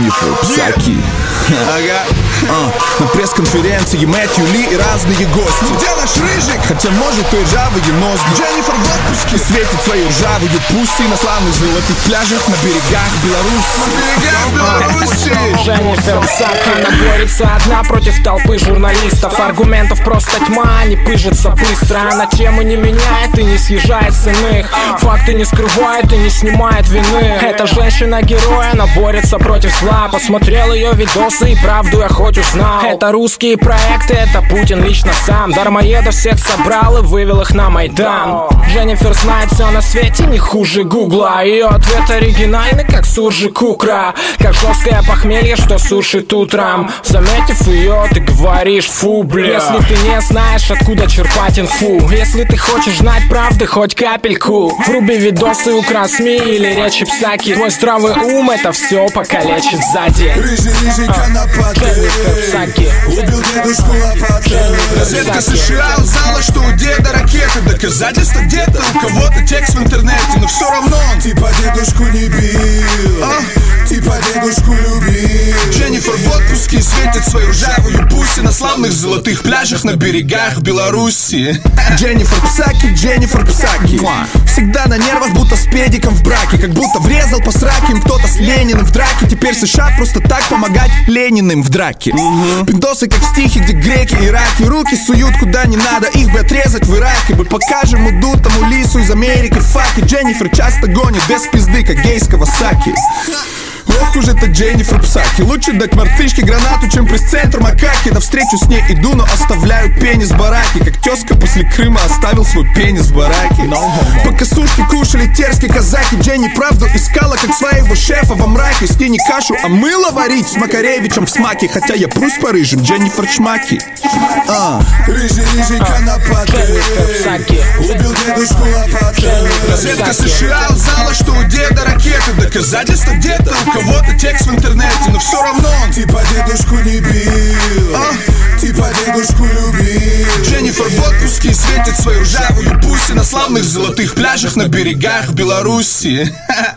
Дженнифер Псаки. На пресс-конференции Мэтью Ли и разные гости. Где наш рыжик? Хотя может и ржавые мозги. Дженнифер в отпуске. И светит свои ржавые пуси на славных золотых пляжах на берегах Беларуси. Дженнифер Псаки, она борется одна против толпы журналистов. Аргументов просто тьма, не пыжится быстро. Она темы не меняет и не съезжает с иных. Факты не скрывает и не снимает вины. Эта женщина-герой, она борется против зла. Посмотрел ее видосы и правду я хоть узнал. Это русские проекты, это Путин лично сам. Дармоедов всех собрал и вывел их на Майдан. Дженнифер знает все на свете не хуже Гугла. Ее ответ оригинальный, как суржик кукра. Как жесткое похмелье, что сушит утром. Заметив ее, ты говоришь фу, бля. Если ты не знаешь, откуда черпать инфу. Если ты хочешь знать правды, хоть капельку. Вруби видосы у Красми или речи Псаки. Твой здравый ум это все покалечит сзади. Рыжий конопатый. Дженнифер Псаки. Убил дедушку лопатой. Разведка США узнала, что у деда ракеты. Доказательства где-то, у кого-то текст в интернете. Но все равно он типа дедушку не бил, типа дедушку любил. Дженнифер в отпуске светит свою ржавую пуси на славных золотых пляжах на берегах Беларуси. Дженнифер Псаки, Дженнифер Псаки. Всегда на нервах, будто с педиком в браке. Как будто врезал по сраке им кто-то с Лениным в драке. Теперь США просто так помогать Лениным в драке. Пиндосы как в стихе, где греки и раки. Руки суют куда не надо, их бы отрезать в Ираке. Мы покажем удутому лису из Америки факи. Дженнифер часто гонит без пизды, как гейского саки. Ох уж это Дженнифер Псаки. Лучше дать мартышке гранату, чем пресс-центр макаки. Навстречу с ней иду, но оставляю пенис в бараке. Как тезка после Крыма оставил свой пенис в бараке. Пока сушки кушали терские казаки, Дженни правду искала, как своего шефа во мраке. С ней не кашу, а мыло варить с Макаревичем в смаке. Хотя я прусь по рыжим, Дженнифер Чмаки. Рыжий конопатый. Убил дедушку лопатой. Разведка США узнала, что у деда ракеты. Доказательства где-то, у кого-то текст в интернете. Но все равно он типа дедушку не бил, типа дедушку любил. Дженнифер в отпуске светит свою ржавую пуси на славных золотых пляжах на берегах Беларуси.